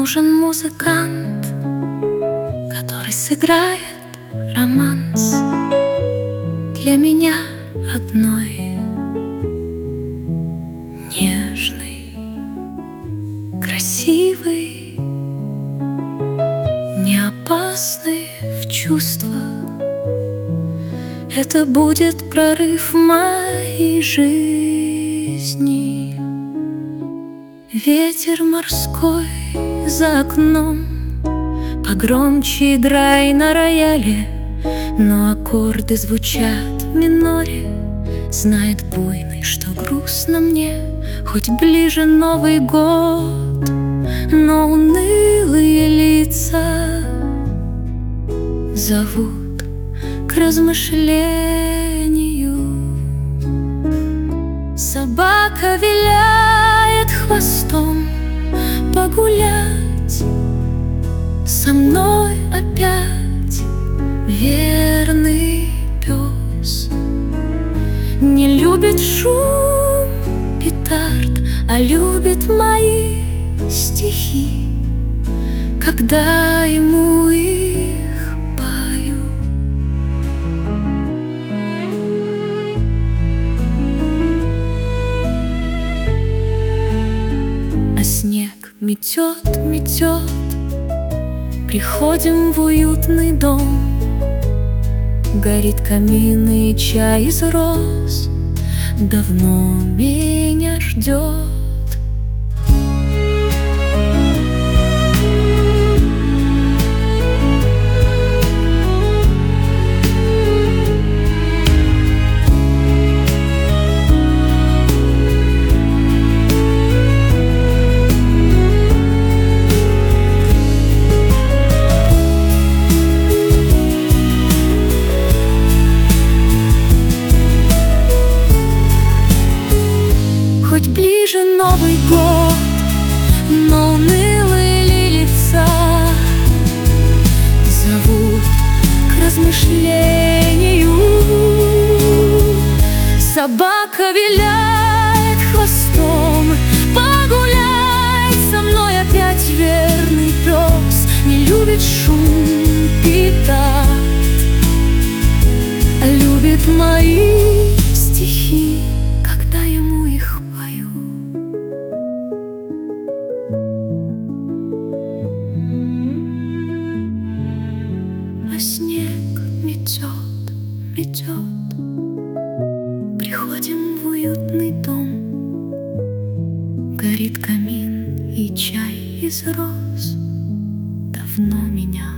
нужен музыкант, который сыграет романс для меня одной. Нежный, красивый, не опасный в чувствах. Это будет прорыв моей жизни. Ветер морской за окном, погромче играй на рояле, но аккорды звучат в миноре. Знает буйный, что грустно мне, хоть ближе Новый год, но унылые лица зовут к размышлению. Собака виляет хвостом, погулять со мной опять верный пес. Не любит шум петард, а любит мои стихи, когда ему их пою. А снег метет, метет, приходим в уютный дом. Горит камин и чай из роз давно меня ждет. Хоть ближе Новый год, но унылые лица зовут к размышлению. Собака виляет хвостом, погуляй со мной опять верный пес. Не любит шум петард, а любит мои стихи, когда ему их пою. А снег метет, метет, приходим в уютный дом. Горит камин и чай из роз давно меня